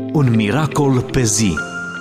Un miracol pe zi.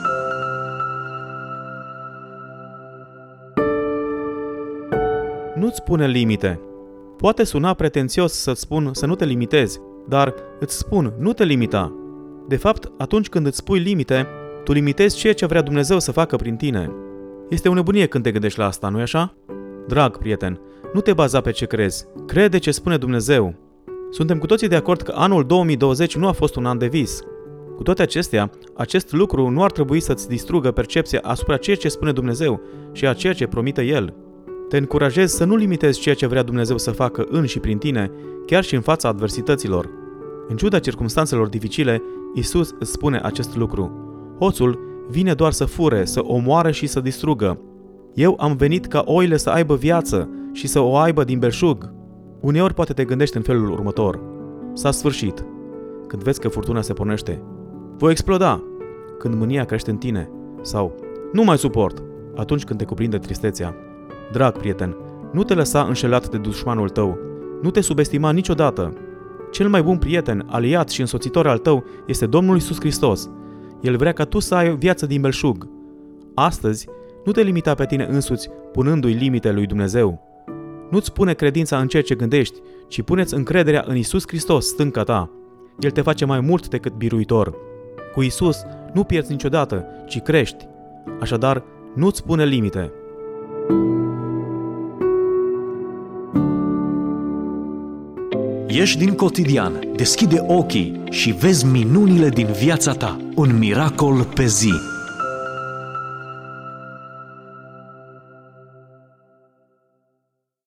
Nu-ți pune limite. Poate suna pretențios să-ți spun să nu te limitezi, dar îți spun, nu te limita. De fapt, atunci când îți pui limite, tu limitezi ceea ce vrea Dumnezeu să facă prin tine. Este o nebunie când te gândești la asta, nu-i așa? Drag prieten, nu te baza pe ce crezi. Crede ce spune Dumnezeu. Suntem cu toții de acord că anul 2020 nu a fost un an de vis. Cu toate acestea, acest lucru nu ar trebui să-ți distrugă percepția asupra ceea ce spune Dumnezeu și a ceea ce promite El. Te încurajez să nu limitezi ceea ce vrea Dumnezeu să facă în și prin tine, chiar și în fața adversităților. În ciuda circumstanțelor dificile, Iisus îți spune acest lucru. Hoțul vine doar să fure, să omoare și să distrugă. Eu am venit ca oile să aibă viață și să o aibă din belșug. Uneori poate te gândești în felul următor. S-a sfârșit. Când vezi că furtuna se pornește. Voi exploda. Când mânia crește în tine. Sau nu mai suport. Atunci când te cuprinde tristețea. Drag prieten, nu te lăsa înșelat de dușmanul tău. Nu te subestima niciodată. Cel mai bun prieten, aliat și însoțitor al tău este Domnul Iisus Hristos. El vrea ca tu să ai viață din belșug. Astăzi, nu te limita pe tine însuți punându-i limite lui Dumnezeu. Nu-ți pune credința în ceea ce gândești, ci pune-ți încrederea în Iisus Hristos, stânca ta. El te face mai mult decât biruitor. Cu Iisus nu pierzi niciodată, ci crești. Așadar, nu-ți pune limite. Ieși din cotidian, deschide ochii și vezi minunile din viața ta. Un miracol pe zi.